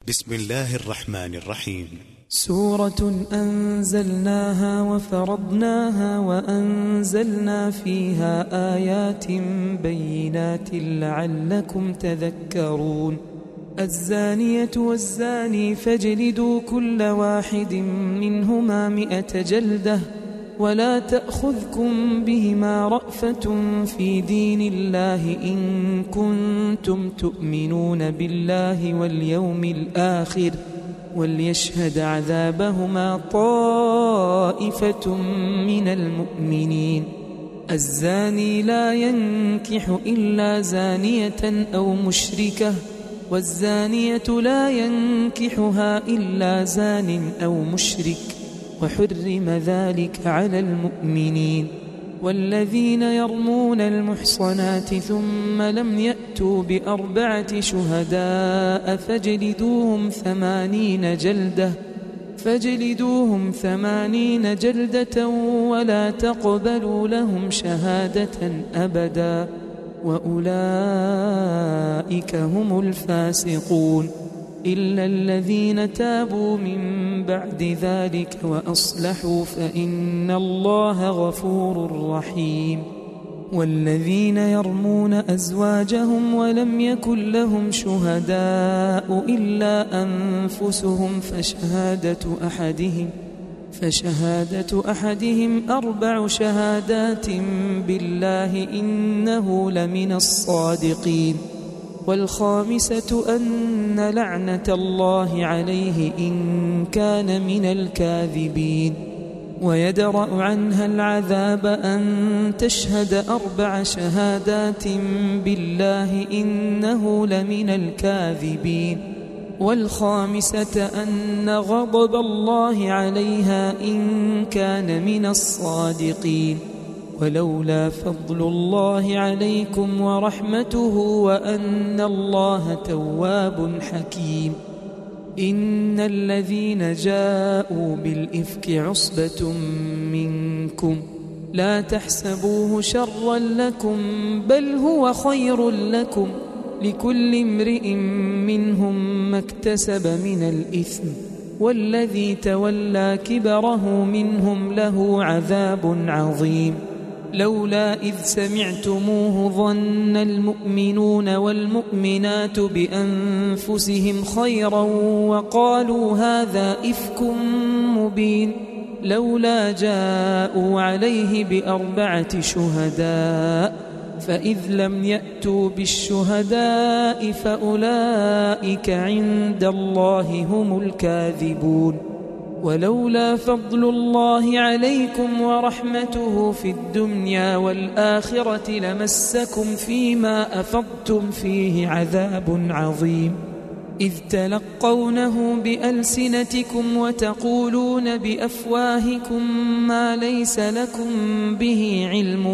بسم الله الرحمن الرحيم. سورة أنزلناها وفرضناها وأنزلنا فيها آيات بينات لعلكم تذكرون. الزانية والزاني فاجلدوا كل واحد منهما 100 جلدة ولا تأخذكم بهما رأفة في دين الله إن كنتم تؤمنون بالله واليوم الآخر وليشهد عذابهما طائفة من المؤمنين. الزاني لا ينكح إلا زانية أو مشركة والزانية لا ينكحها إلا زان أو مشرك وحرم ذلك على المؤمنين. والذين يرمون المحصنات ثم لم يأتوا ب4 شهداء فاجلدوهم 80 جلدة ولا تقبلوا لهم شهادة أبدا وأولئك هم الفاسقون إلا الذين تابوا من بعد ذلك وأصلحوا فإن الله غفور رحيم. والذين يرمون أزواجهم ولم يكن لهم شهداء إلا أنفسهم فشهادة أحدهم 4 شهادات بالله إنه لمن الصادقين. والخامسة أن لعنة الله عليه إن كان من الكاذبين. ويدرأ عنها العذاب أن تشهد 4 شهادات بالله إنه لمن الكاذبين. والخامسة أن غضب الله عليها إن كان من الصادقين. ولولا فضل الله عليكم ورحمته وأن الله تواب حكيم. إن الذين جاءوا بالإفك عصبة منكم لا تحسبوه شرا لكم بل هو خير لكم لكل امرئ منهم ما اكتسب من الإثم والذي تولى كبره منهم له عذاب عظيم. لولا إذ سمعتموه ظن المؤمنون والمؤمنات بأنفسهم خيرا وقالوا هذا إفك مبين. لولا جاءوا عليه ب4 شهداء فإذ لم يأتوا بالشهداء فأولئك عند الله هم الكاذبون. ولولا فضل الله عليكم ورحمته في الدنيا والآخرة لمسكم فيما أفضتم فيه عذاب عظيم. إذ تلقونه بألسنتكم وتقولون بأفواهكم ما ليس لكم به علم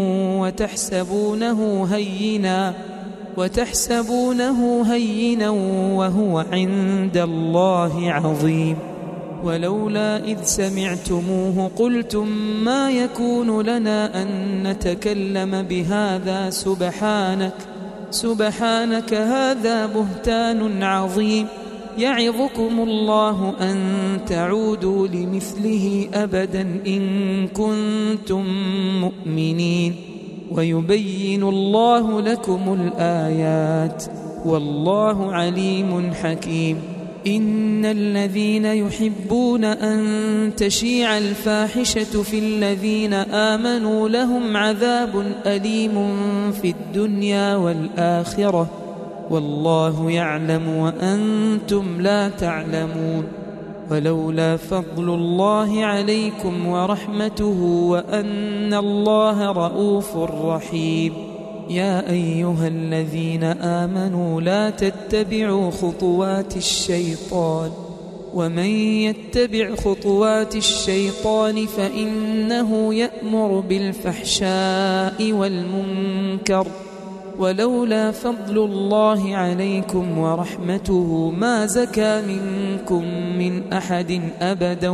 وتحسبونه هينا وهو عند الله عظيم. ولولا إذ سمعتموه قلتم ما يكون لنا أن نتكلم بهذا سبحانك هذا بهتان عظيم. يعظكم الله أن تعودوا لمثله أبدا إن كنتم مؤمنين. ويبين الله لكم الآيات والله عليم حكيم. إن الذين يحبون أن تشيع الفاحشة في الذين آمنوا لهم عذاب أليم في الدنيا والآخرة والله يعلم وأنتم لا تعلمون. ولولا فضل الله عليكم ورحمته وأن الله رؤوف رحيم. يا أيها الذين آمنوا لا تتبعوا خطوات الشيطان ومن يتبع خطوات الشيطان فإنه يأمر بالفحشاء والمنكر. ولولا فضل الله عليكم ورحمته ما زكى منكم من أحد أبدا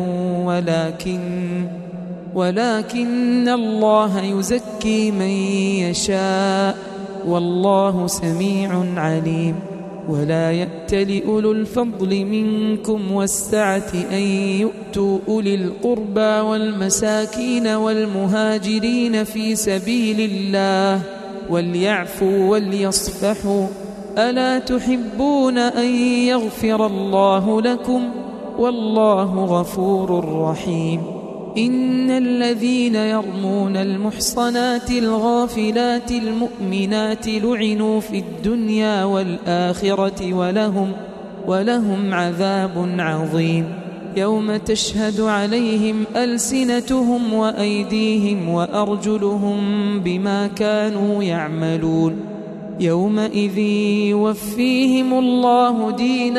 ولكن الله يزكي من يشاء والله سميع عليم. ولا يأتل أولو الفضل منكم والسعة أن يؤتوا أولي القربى والمساكين والمهاجرين في سبيل الله وليعفوا وليصفحوا ألا تحبون أن يغفر الله لكم والله غفور رحيم إن الذين يرمون المحصنات الغافلات المؤمنات لعنوا في الدنيا والآخرة ولهم عذاب عظيم يوم تشهد عليهم ألسنتهم وأيديهم وأرجلهم بما كانوا يعملون يومئذ يوفيهم الله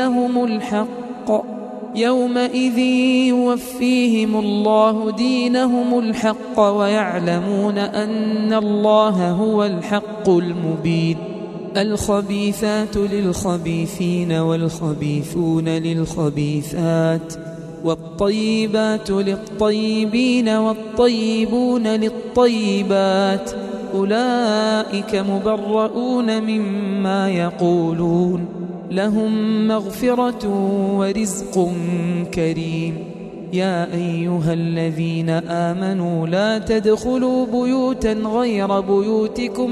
دينهم الحق ويعلمون أن الله هو الحق المبين الخبيثات للخبيثين والخبيثون للخبيثات والطيبات للطيبين والطيبون للطيبات أولئك مبرؤون مما يقولون لهم مغفرة ورزق كريم يا أيها الذين آمنوا لا تدخلوا بيوتا غير بيوتكم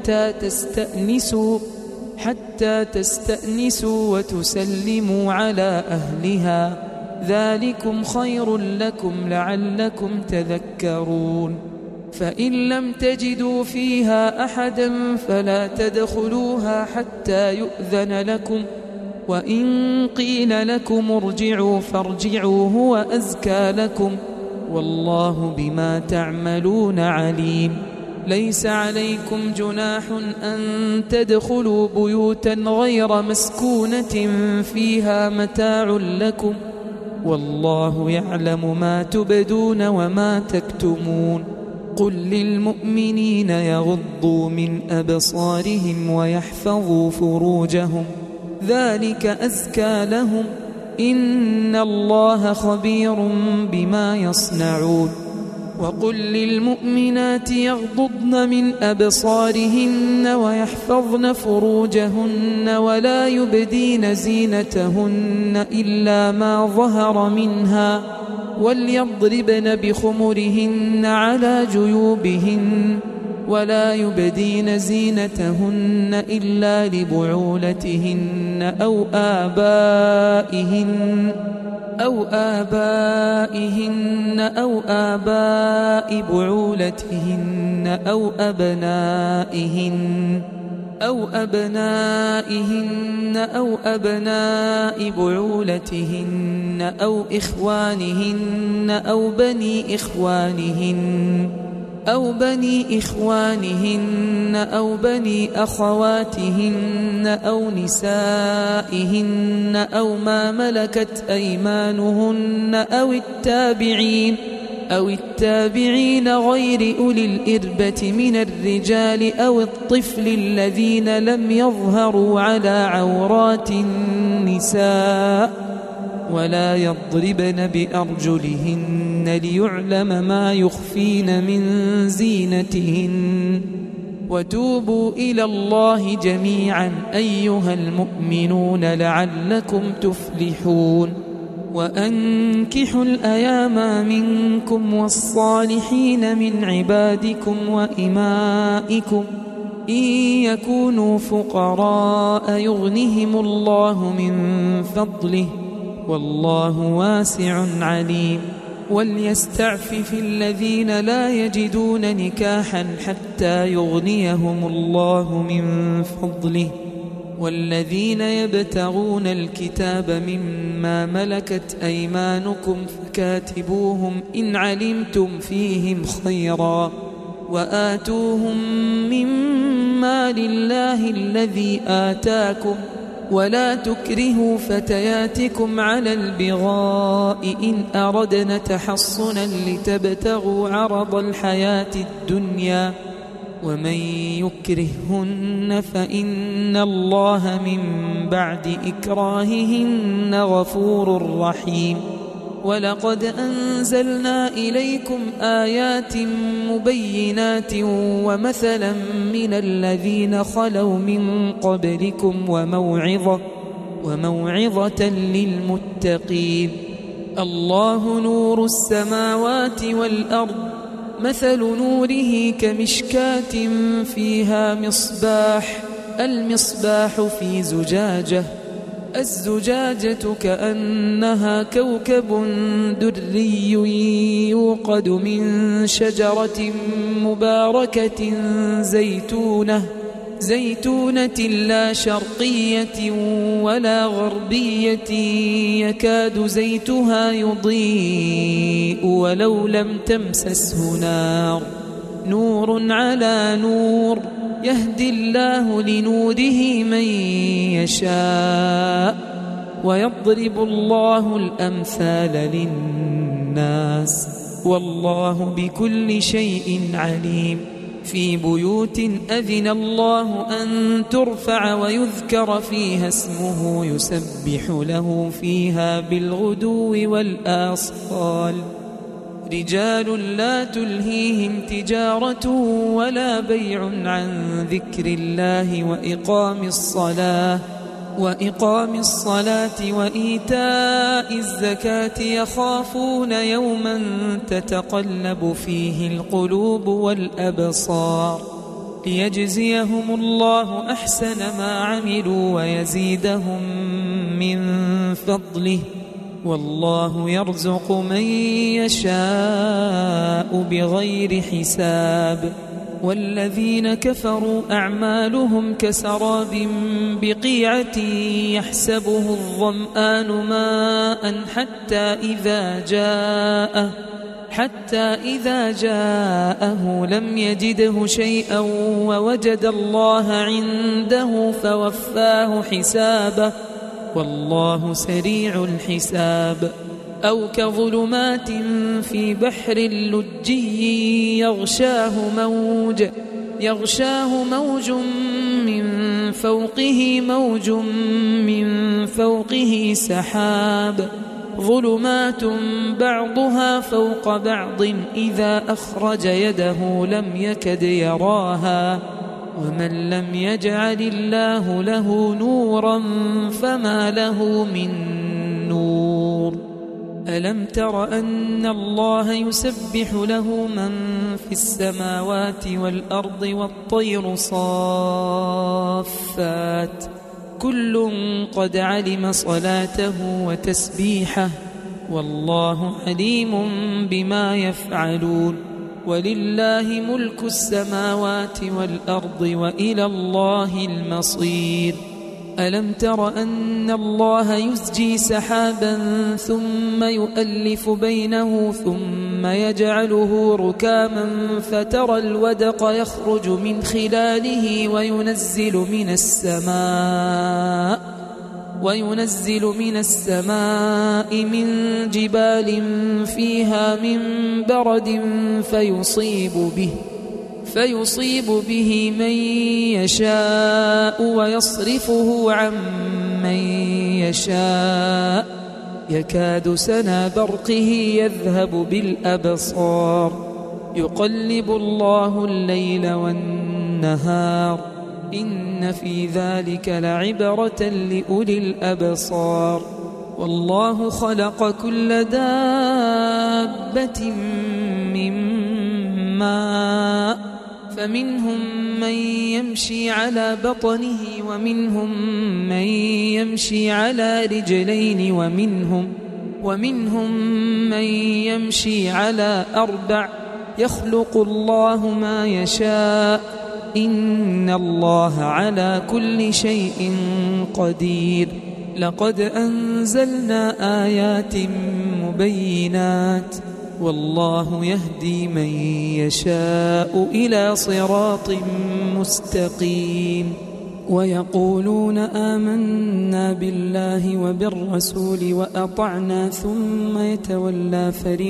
حتى تستأنسوا وتسلموا على أهلها ذلكم خير لكم لعلكم تذكرون فإن لم تجدوا فيها أحدا فلا تدخلوها حتى يؤذن لكم وإن قيل لكم ارجعوا فارجعوا هو أزكى لكم والله بما تعملون عليم ليس عليكم جناح أن تدخلوا بيوتا غير مسكونة فيها متاع لكم والله يعلم ما تبدون وما تكتمون قل للمؤمنين يغضوا من أبصارهم ويحفظوا فروجهم ذلك أزكى لهم إن الله خبير بما يصنعون وقل للمؤمنات يغضضن من أبصارهن ويحفظن فروجهن ولا يبدين زينتهن إلا ما ظهر منها وليضربن بخمرهن على جيوبهن ولا يبدين زينتهن إلا لبعولتهن أو آبائهن أو آباء بعولتهن أو أبناء بعولتهن أو إخوانهن أو بني أخواتهن أو نسائهن أو ما ملكت أيمانهن أو التابعين غير أولي الإربة من الرجال أو الطفل الذين لم يظهروا على عورات النساء ولا يضربن بأرجلهن ليعلم ما يخفين من زينتهن وتوبوا إلى الله جميعا أيها المؤمنون لعلكم تفلحون وأنكحوا الأيام منكم والصالحين من عبادكم وإمائكم إن يكونوا فقراء يغنهم الله من فضله والله واسع عليم وليستعفف الذين لا يجدون نكاحا حتى يغنيهم الله من فضله والذين يبتغون الكتاب مما ملكت أيمانكم فكاتبوهم إن علمتم فيهم خيرا وآتوهم مما لله الذي آتاكم ولا تكرهوا فتياتكم على البغاء إن أردنا تحصنا لتبتغوا عرض الحياة الدنيا ومن يكرههن فإن الله من بعد إكراههن غفور رحيم ولقد أنزلنا إليكم آيات مبينات ومثلا من الذين خلوا من قبلكم وموعظة للمتقين. الله نور السماوات والأرض، مثل نوره كمشكاة فيها مصباح، المصباح في زجاجة، الزجاجة كأنها كوكب دري يوقد من شجرة مباركة زيتونة لا شرقية ولا غربية، يكاد زيتها يضيء ولو لم تمسسه نار، نور على نور، يهدي الله لنوره من يشاء، ويضرب الله الأمثال للناس، والله بكل شيء عليم. في بيوت أذن الله أن ترفع ويذكر فيها اسمه يسبح له فيها بالغدو والآصال، رجال لا تلهيهم تجارة ولا بيع عن ذكر الله وإقام الصلاة وإيتاء الزكاة، يخافون يوما تتقلب فيه القلوب والأبصار، ليجزيهم الله أحسن ما عملوا ويزيدهم من فضله، والله يرزق من يشاء بغير حساب. والذين كفروا أعمالهم كسراب بقيعة يحسبه الظمآن ماء حتى إذا جاءه لم يجده شيئا ووجد الله عنده فوفاه حسابه، والله سريع الحساب. أو كظلمات في بحر لجي يغشاه موج من فوقه سحاب، ظلمات بعضها فوق بعض إذا أخرج يده لم يكد يراها، ومن لم يجعل الله له نورا فما له من نور. ألم تر أن الله يسبح له من في السماوات والأرض والطير صافات، كل قد علم صلاته وتسبيحه، والله عليم بما يفعلون. ولله ملك السماوات والأرض وإلى الله المصير. ألم تر أن الله يزجي سحابا ثم يؤلف بينه ثم يجعله ركاما فترى الودق يخرج من خلاله وينزل من السماء من جبال فيها من برد فيصيب به من يشاء ويصرفه عن من يشاء، يكاد سنا برقه يذهب بالأبصار، يقلب الله الليل والنهار، إن في ذلك لعبرة لأولي الأبصار. والله خلق كل دابة من ماء، فمنهم من يمشي على بطنه ومنهم من يمشي على رجلين ومنهم من يمشي على أربع، يخلق الله ما يشاء، إن الله على كل شيء قدير. لقد أنزلنا آيات مبينات، والله يهدي من يشاء إلى صراط مستقيم. ويقولون آمنا بالله وبالرسول وأطعنا ثم يتولى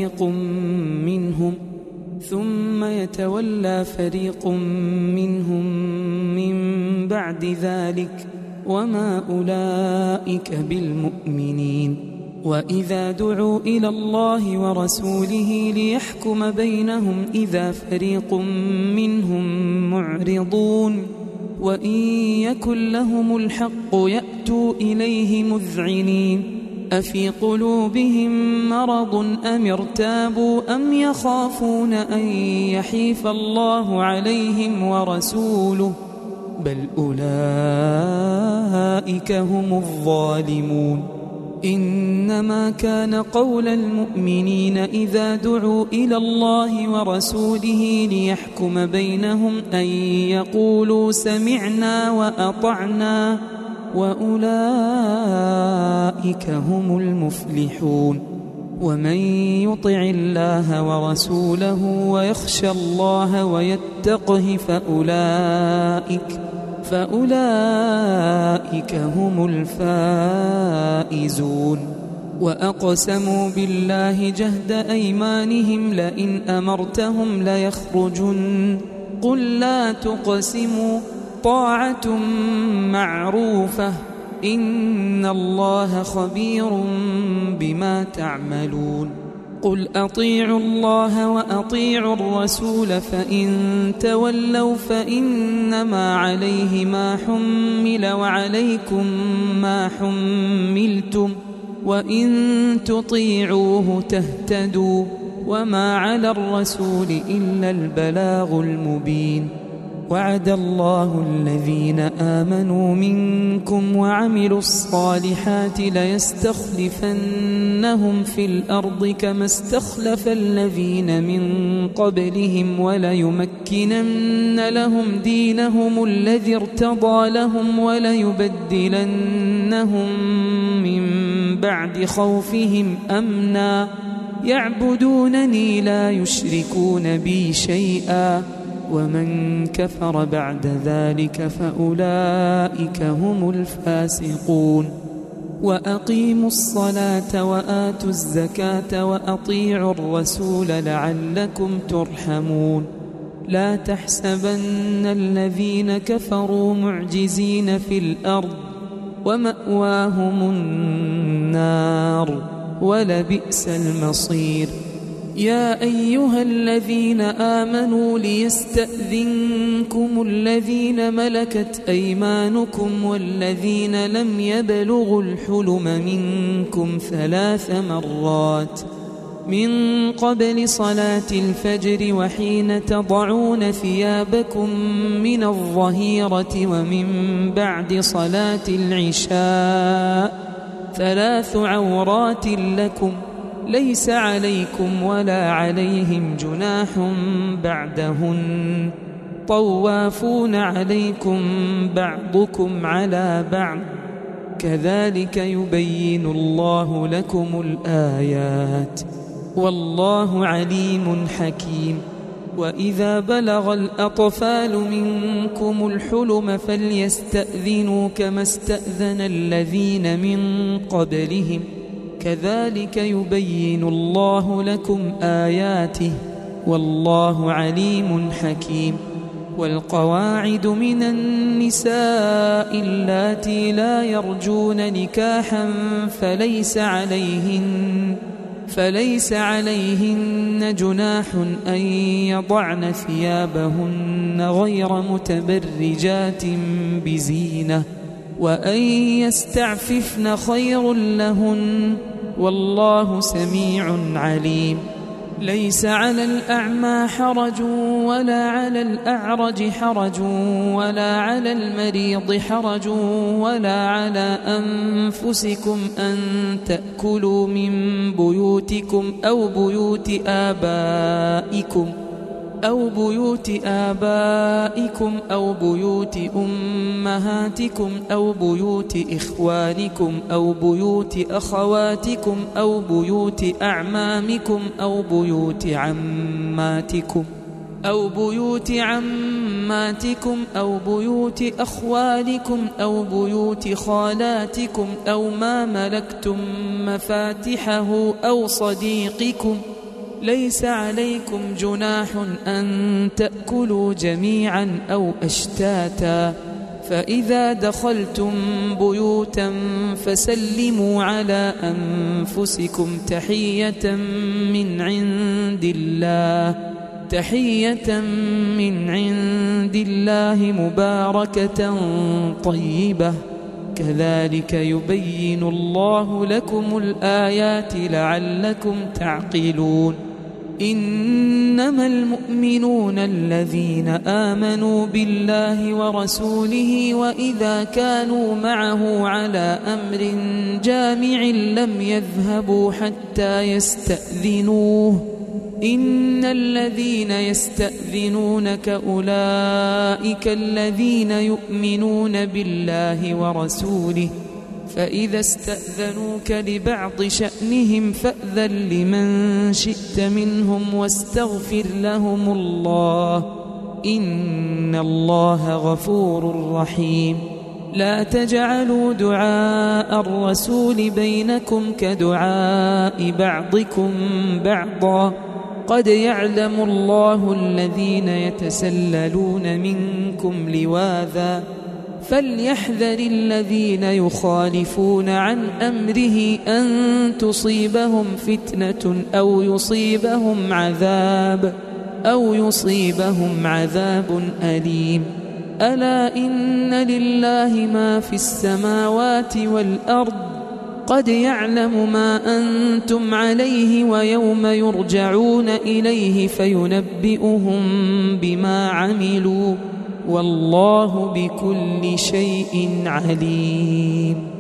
فريق منهم من بعد ذلك، وما أولئك بالمؤمنين. وإذا دعوا إلى الله ورسوله ليحكم بينهم إذا فريق منهم معرضون وإن يكن لهم الحق يأتوا إليه مذعنين أفي قلوبهم مرض أم ارتابوا أم يخافون أن يحيف الله عليهم ورسوله بل أولئك هم الظالمون إنما كان قول المؤمنين إذا دعوا إلى الله ورسوله ليحكم بينهم أن يقولوا سمعنا وأطعنا وأولئك هم المفلحون ومن يطع الله ورسوله ويخشى الله ويتقه فأولئك هم الفائزون وأقسموا بالله جهد أيمانهم لئن أمرتهم ليخرجن قل لا تقسموا طاعة معروفة إن الله خبير بما تعملون قل أطيعوا الله وأطيعوا الرسول فإن تولوا فإنما عليه ما حمل وعليكم ما حملتم وإن تطيعوه تهتدوا وما على الرسول إلا البلاغ المبين وعد الله الذين آمنوا منكم وعملوا الصالحات ليستخلفنهم في الأرض كما استخلف الذين من قبلهم وليمكنن لهم دينهم الذي ارتضى لهم وليبدلنهم من بعد خوفهم أمنا يعبدونني لا يشركون بي شيئا ومن كفر بعد ذلك فأولئك هم الفاسقون وأقيموا الصلاة وآتوا الزكاة وأطيعوا الرسول لعلكم ترحمون لا تحسبن الذين كفروا معجزين في الأرض ومأواهم النار ولبئس المصير يا أيها الذين آمنوا ليستأذنكم الذين ملكت أيمانكم والذين لم يبلغوا الحلم منكم 3 مرات من قبل صلاة الفجر وحين تضعون ثيابكم من الظهيرة ومن بعد صلاة العشاء 3 عورات لكم ليس عليكم ولا عليهم جناح بعدهن طوافون عليكم بعضكم على بعض كذلك يبين الله لكم الآيات والله عليم حكيم وإذا بلغ الأطفال منكم الحلم فليستأذنوا كما استأذن الذين من قبلهم كذلك يبين الله لكم آياته والله عليم حكيم والقواعد من النساء اللاتي لا يرجون نكاحا فليس عليهن جناح أن يضعن ثيابهن غير متبرجات بزينة وأن يستعففن خير لهن والله سميع عليم ليس على الأعمى حرج ولا على الأعرج حرج ولا على المريض حرج ولا على أنفسكم أن تأكلوا من بيوتكم أو بيوت آبائكم أو بيوت أمهاتكم أو بيوت إخوانكم أو بيوت أخواتكم أو بيوت أعمامكم أو بيوت عماتكم أو بيوت أخوالكم أو بيوت خالاتكم أو ما ملكتم مفاتحه أو صديقكم ليس عليكم جناح أن تأكلوا جميعا أو أشتاتا فإذا دخلتم بيوتا فسلموا على أنفسكم تحية من عند الله مباركة طيبة كذلك يبين الله لكم الآيات لعلكم تعقلون إنما المؤمنون الذين آمنوا بالله ورسوله وإذا كانوا معه على أمر جامع لم يذهبوا حتى يستأذنوه إن الذين يستأذنونك أولئك الذين يؤمنون بالله ورسوله فإذا استأذنوك لبعض شأنهم فأذن لمن شئت منهم واستغفر لهم الله إن الله غفور رحيم لا تجعلوا دعاء الرسول بينكم كدعاء بعضكم بعضا قد يعلم الله الذين يتسللون منكم لواذا فليحذر الذين يخالفون عن أمره أن تصيبهم فتنة أو يصيبهم عذاب أليم ألا إن لله ما في السماوات والأرض قد يعلم ما أنتم عليه ويوم يرجعون إليه فينبئهم بما عملوا والله بكل شيء عليم